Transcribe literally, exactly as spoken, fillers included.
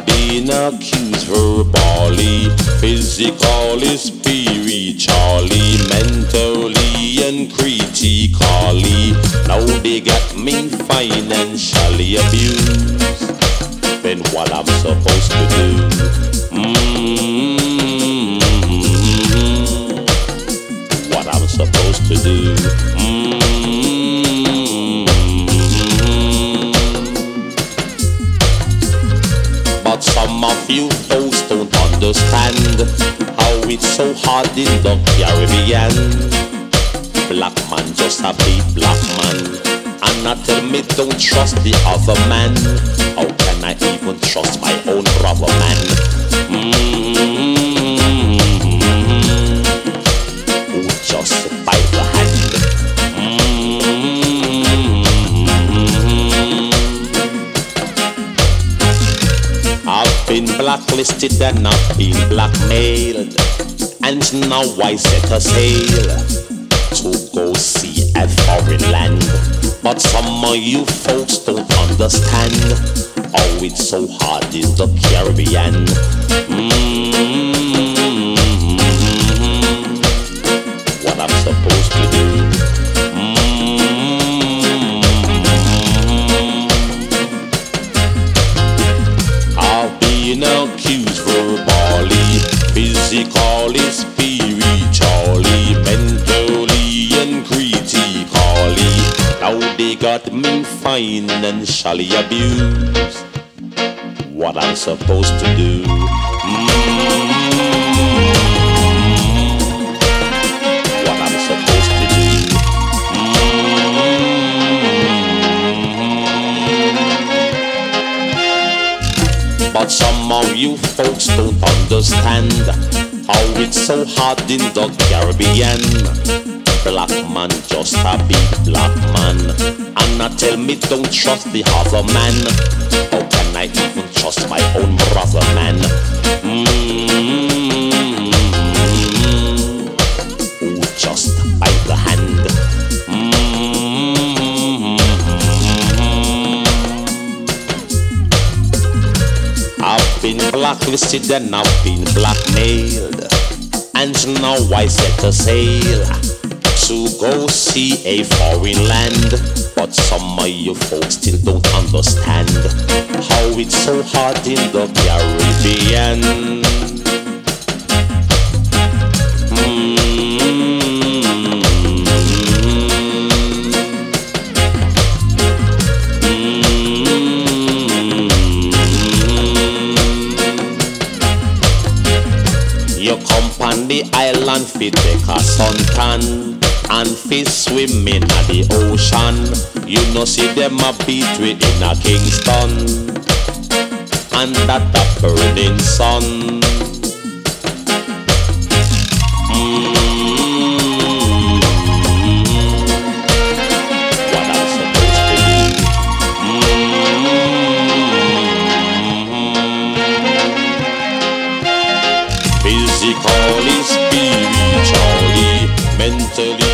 been accused verbally, physically, spiritually, mentally, and critically. Now they got me financially abused. Then what I'm supposed to do? Mm-hmm. What I'm supposed to do? Mm-hmm. But some of you folks don't understand how it's so hard in the Caribbean. Black man just a big black man, and not tell me don't trust the other man. How can I even trust my own brother man? Mm-hmm. Who just bite the hand? Mm-hmm. I've been blacklisted and I've been blackmailed, and now I set a sail to go see a foreign land. But some of you folks don't understand how it's so hard in the Caribbean. Mm-hmm. What I'm supposed to do? Mm-hmm. I've been accused verbally, physically, spiritually, mentally, and critically. Now they got me financially abused. What I'm supposed to do? Mm-hmm. What I'm supposed to do? Mm-hmm. But some of you folks don't understand how it's so hard in the Caribbean. Black man, just a big black man, and not tell me don't trust the other man. How can I even trust my own brother man? Mm-hmm. Who just bite the hand? Mm-hmm. I've been blacklisted and I've been blackmailed, and now I set a sail to go see a foreign land. But some of you folks still don't understand how it's so hard in the Caribbean. Mm-hmm. Mm-hmm. You come on the island fi take a suntan and fi swim in the ocean. You know see them a beat within a Kingston, and that a burning sun. Mm-hmm. What I'm supposed to do? Mm-hmm. Physically, spiritually, mentally,